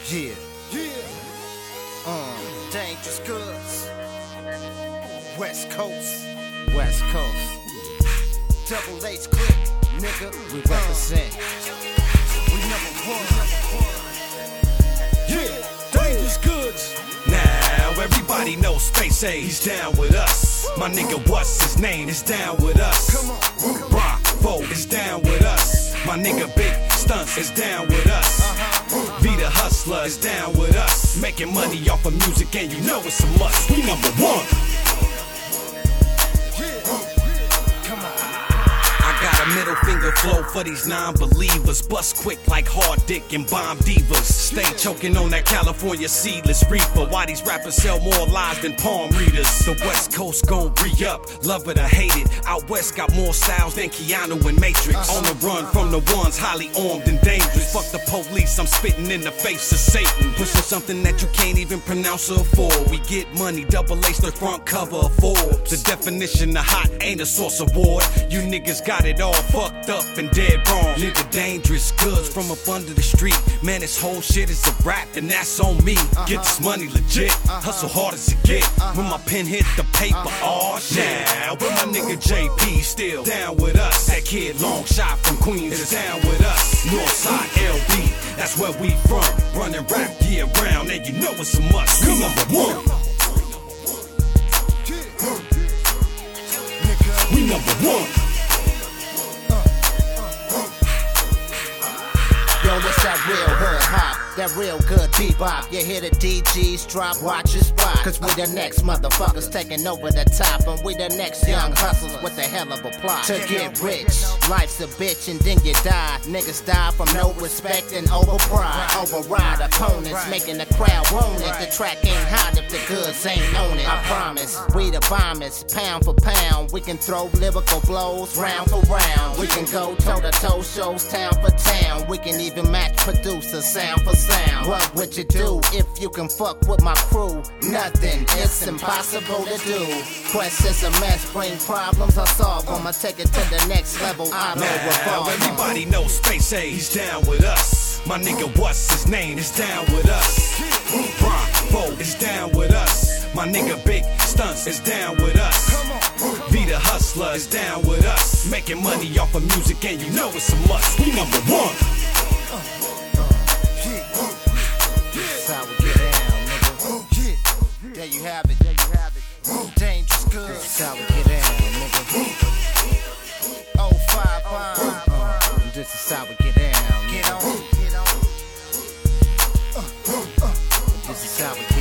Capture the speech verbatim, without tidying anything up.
Yeah, yeah. Uh, dangerous goods. West Coast, West Coast. Double H click, nigga. We represent. We number one. Yeah, dangerous goods. Now everybody knows Space A, he's down with us. My nigga, what's his name, is down with us. Come on, Bravo is down with us. My nigga Big Stunts is down with us. uh-huh. V the Hustler is down with us. Making money off of music and you know it's a must. We number one. Got a middle finger flow for these non-believers. Bust quick like hard dick and bomb divas. Stay choking on that California seedless reaper. Why these rappers sell more lies than palm readers? The West Coast gon' re-up, love it or hate it. Out west got more styles than Keanu and Matrix. On the run from the ones highly armed and dangerous. Fuck the police, I'm spitting in the face of Satan. Pushing something that you can't even pronounce or afford. We get money, double H the front cover of Forbes. The definition of hot ain't a source award. You niggas got it all fucked up and dead wrong. Nigga, dangerous goods from up under the street. Man, this whole shit is a rap and that's on me. Get this money legit, hustle hard as it get. When my pen hit the paper, aw shit. Now, with my nigga J P still down with us. That kid long shot from Queens is down with us. Northside L B, that's where we from. Running rap year round and you know it's a must. We number one. We number one. Yo, what's that real hood hop? That real good bebop. You hear the D Gs drop, watch your spot. Cause we the next motherfuckers taking over the top. And we the next young hustlers with a hell of a plot. To get rich, life's a bitch and then you die. Niggas die from no respect and over pride. Override opponents, making the crowd want it. The track ain't hot if the goods ain't on it. I promise, we the bombers, pound for pound. We can throw lyrical blows round for round. We can go toe to toe shows town for town. We can even match producers sound for sound. What would you do if you can fuck with my crew? Nothing, it's impossible to do. Quest is a mess, bring problems, I solve them. I take it to the next level, I know Now revolve. everybody knows Space A, he's down with us. My nigga, what's his name, is down with us. Bravo is down with us. My nigga Big Stunts is down with us. V the Hustler is down with us. Making money off of music and you know it's a must. We number one. That's how we get down, nigga. There you have it, there you have it. Dangerous goods. That's how we get down, nigga. oh five five. Uh, this is how we get down, nigga. Get on, get on. Uh, uh, uh. This is how we get down.